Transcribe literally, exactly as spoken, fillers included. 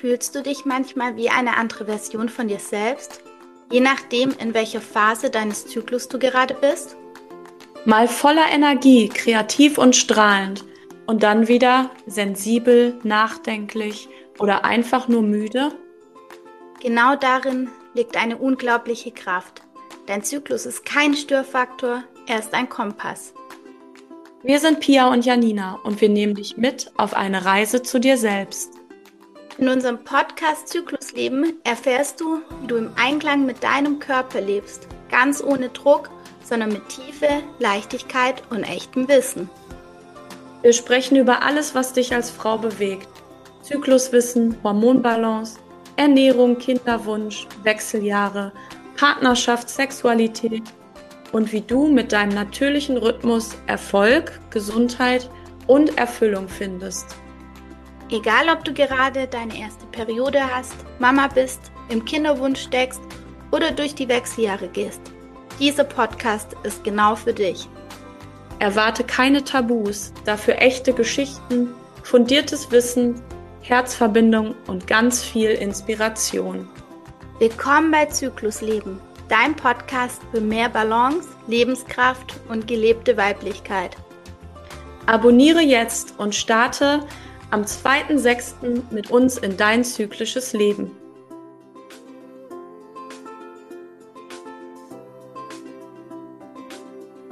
Fühlst du dich manchmal wie eine andere Version von dir selbst, je nachdem, in welcher Phase deines Zyklus du gerade bist? Mal voller Energie, kreativ und strahlend und dann wieder sensibel, nachdenklich oder einfach nur müde? Genau darin liegt eine unglaubliche Kraft. Dein Zyklus ist kein Störfaktor, er ist ein Kompass. Wir sind Pia und Janina und wir nehmen dich mit auf eine Reise zu dir selbst. In unserem Podcast Zyklusleben erfährst du, wie du im Einklang mit deinem Körper lebst, ganz ohne Druck, sondern mit Tiefe, Leichtigkeit und echtem Wissen. Wir sprechen über alles, was dich als Frau bewegt. Zykluswissen, Hormonbalance, Ernährung, Kinderwunsch, Wechseljahre, Partnerschaft, Sexualität und wie du mit deinem natürlichen Rhythmus Erfolg, Gesundheit und Erfüllung findest. Egal, ob du gerade deine erste Periode hast, Mama bist, im Kinderwunsch steckst oder durch die Wechseljahre gehst, dieser Podcast ist genau für dich. Erwarte keine Tabus, dafür echte Geschichten, fundiertes Wissen, Herzverbindung und ganz viel Inspiration. Willkommen bei Zyklusleben, dein Podcast für mehr Balance, Lebenskraft und gelebte Weiblichkeit. Abonniere jetzt und starte am zweiten sechsten mit uns in dein zyklisches Leben.